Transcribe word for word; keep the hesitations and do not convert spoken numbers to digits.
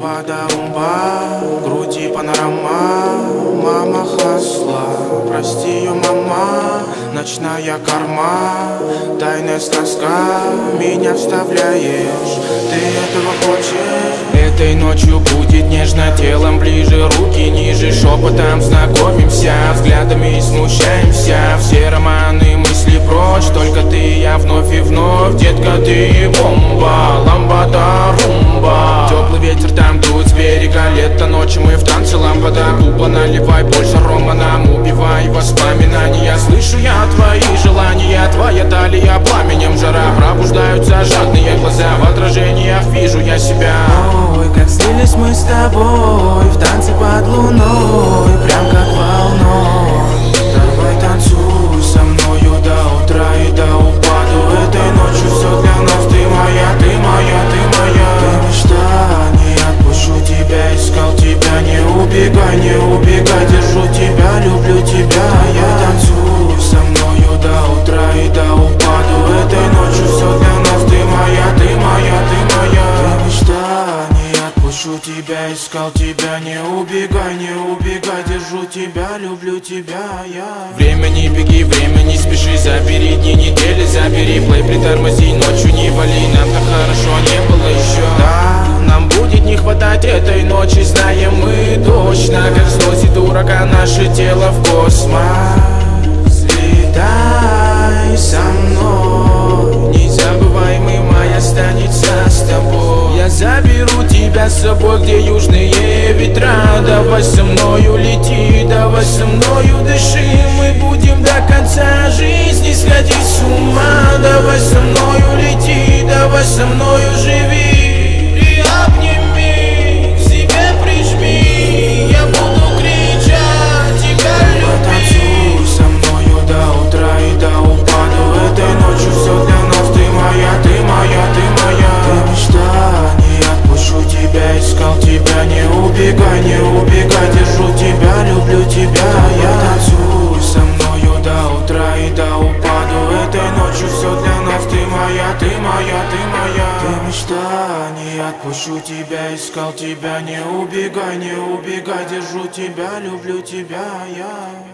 ламбада румба, груди панорама, мама хасла, прости ее, мама, ночная корма, тайная сказка, меня вставляешь, ты этого хочешь? Этой ночью будет нежно, телом ближе, руки ниже, шепотом знакомимся, взглядами смущаемся, все романы, мысли прочь, только ты, я вновь и вновь, детка, ты бомба, ламбада румба. Теплый ветер там дует с берега, лето, ночи мы в танце, ламбада куба, наливай больше рома нам, убивай воспоминания, слышу я твои желания, твоя талия пламенем жара, пробуждаются жадные глаза, в отражениях вижу я себя. Ой, как слились мы с тобой в танце под луной, прям как волной. Давай танцуй со мною до утра и до упаду, этой ночью все для нас, ты моя, ты моя, ты моя. Ты мечта, не отпущу тебя, искал тебя, не убегай, не убегай, держу тебя, люблю тебя. Я танцуй со мною до утра и до упаду, этой ночью все для нас, ты моя, ты моя, ты моя. Ты мечта, не отпущу тебя, искал тебя, не убегай, не убегай, держу тебя, люблю тебя, я. Время не беги, время не спеши, забери дни, недели, забери плей, притормози, ночью не вали, нам так хорошо не было еще. Да, нам будет не хватать этой ночи, знаем мы точно, как сносит дурака наше тело в космос. Летай со мной, незабываемый май останется с тобой. я заберу тебя с собой, где южные ветра. Давай со мною лети, давай со мною дыши, мы будем до конца жизни сходить с ума. Давай со мною лети, давай со мною живи, и обними, к себе прижми, я буду кричать тебя любить. Танцуй со мною до утра и до упаду, этой ночью все для нас, ты моя, ты моя, ты моя. Ты мечта, не отпущу тебя, искал тебя, не убегай, не убегай, держу тебя, люблю тебя. Я танцуй со мною до утра и до упаду, этой ночью все для нас, ты моя, ты моя, ты моя. Ты мечта, не отпущу тебя, искал тебя, не убегай, не убегай, держу тебя, люблю тебя, я.